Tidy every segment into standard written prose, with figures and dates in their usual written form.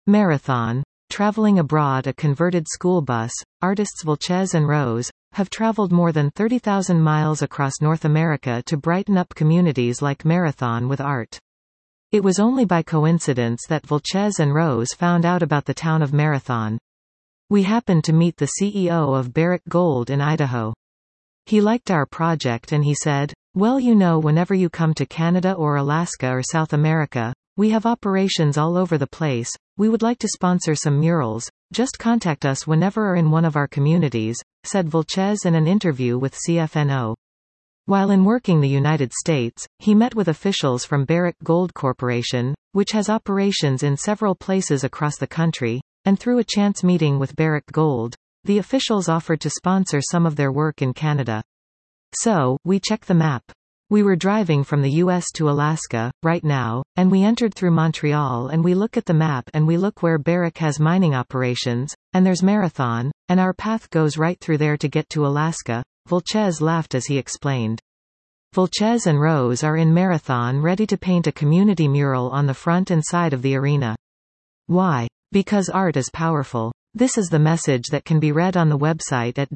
Marathon. Traveling abroad. A converted school bus, artists Vulchez and Rose, have traveled more than 30,000 miles across North America to brighten up communities like Marathon with art. It was only by coincidence that Vulchez and Rose found out about the town of Marathon. We happened to meet the CEO of Barrick Gold in Idaho. He liked our project and he said, "Well, you know, whenever you come to Canada or Alaska or South America, we have operations all over the place. We would like to sponsor some murals. Just contact us whenever or in one of our communities," said Vulchez in an interview with CFNO. While in working the United States, he met with officials from Barrick Gold Corporation, which has operations in several places across the country, and through a chance meeting with Barrick Gold, the officials offered to sponsor some of their work in Canada. So, we checked the map. We were driving from the US to Alaska, right now, and we entered through Montreal and we look at the map and we look where Barrick has mining operations, and there's Marathon, and our path goes right through there to get to Alaska. Vulchez laughed as he explained. Vulchez and Rose are in Marathon ready to paint a community mural on the front and side of the arena. Why? Because art is powerful. This is the message that can be read on the website at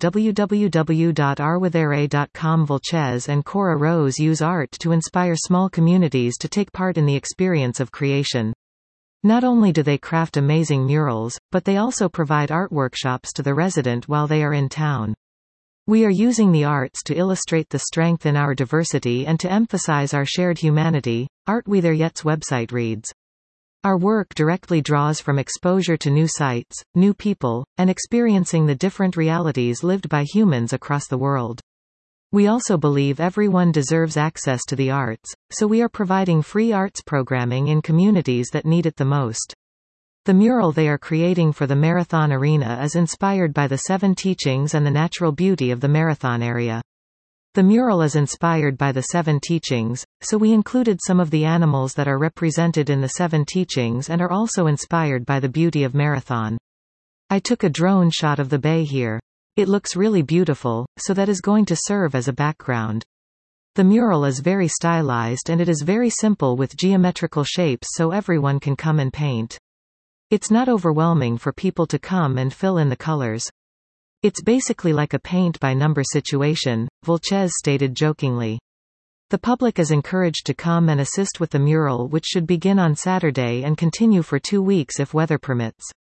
www.arwithere.com. Vulchez and Cora Rose use art to inspire small communities to take part in the experience of creation. Not only do they craft amazing murals, but they also provide art workshops to the resident while they are in town. We are using the arts to illustrate the strength in our diversity and to emphasize our shared humanity, Artwithere.'s website reads. Our work directly draws from exposure to new sites, new people, and experiencing the different realities lived by humans across the world. We also believe everyone deserves access to the arts, so we are providing free arts programming in communities that need it the most. The mural they are creating for the Marathon Arena is inspired by the 7 teachings and the natural beauty of the Marathon area. The mural is inspired by the 7 teachings, so we included some of the animals that are represented in the 7 teachings and are also inspired by the beauty of Marathon. I took a drone shot of the bay here. It looks really beautiful, so that is going to serve as a background. The mural is very stylized and it is very simple with geometrical shapes so everyone can come and paint. It's not overwhelming for people to come and fill in the colors. It's basically like a paint-by-number situation, Vulchez stated jokingly. The public is encouraged to come and assist with the mural, which should begin on Saturday and continue for 2 weeks if weather permits.